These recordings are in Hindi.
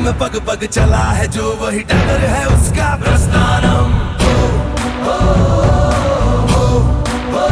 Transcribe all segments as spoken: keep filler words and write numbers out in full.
में पग पग चला है जो वही डगर है उसका प्रस्थानम। हो, हो, हो, हो,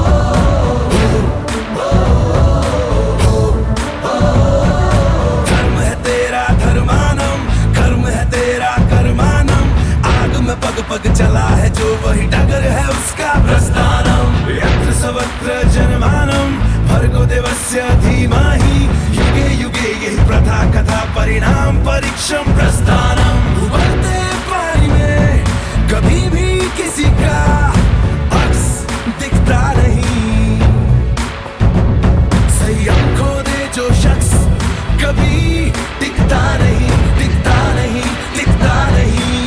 हो, हो, धर्म है तेरा धर्मानम, कर्म है तेरा कर्मानम। आग में पग पग चला है जो वही डगर है उसका प्रस्थानम। यत्र सर्वत्र जनमानम भर्गो देवस्य धीमहि युगे युगे यही प्रथा कथा परिणाम परीक्षम प्रस्थानम। उबलते पानी में कभी भी किसी का अक्स दिखता नहीं, संयम खो दे जो शख्स कभी टिकता नहीं, टिकता नहीं, टिकता नहीं।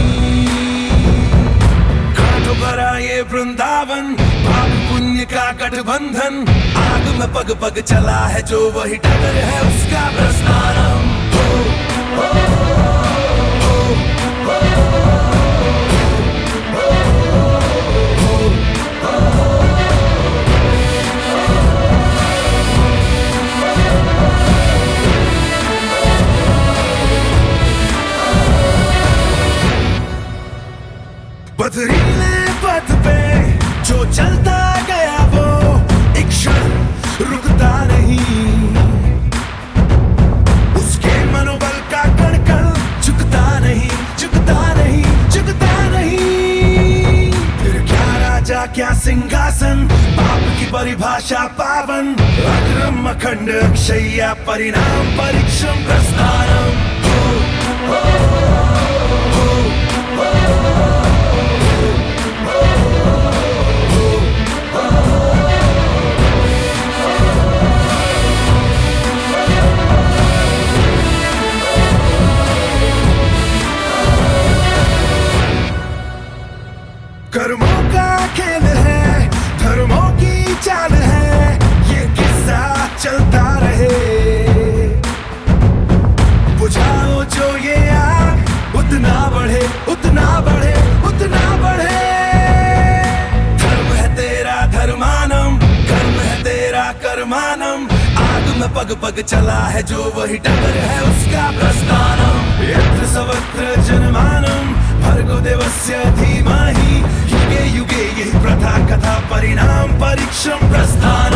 कांटों भरा ये वृंदावन पाप पुण्य का गठबंधन। आग में पग पग चला है जो वही डगर है उसका प्रस्थानम। हो, हो, हो, हो, हो, हो, पथरीले पथ पे जो चलता गया वो एक क्षण रुकता नहीं, उसके मनोबल का कण कण झुकता नहीं, झुकता नहीं, झुकता नहीं। फिर क्या राजा क्या सिंहासन पाप की परिभाषा पावन। अग्रम अखंड अक्षय्या परिणाम परीक्षम प्रस्थानम। हो, हो, हो, हो, कर्मों का खेल है धर्मों की चाल है, ये किस्सा चलता रहे। बुझाओ जो ये आग उतना बढ़े, उतना बढ़े, उतना बढ़े। धर्म है तेरा धर्मानम, कर्म है तेरा कर्मानम। आग में पग पग चला है जो वही डगर है उसका प्रस्थानम। यत्र सर्वत्र जनमानम भर्गो देवस्य धीमहि युगे युगे यही प्रथा कथा परिणाम परीक्षम प्रस्थानम।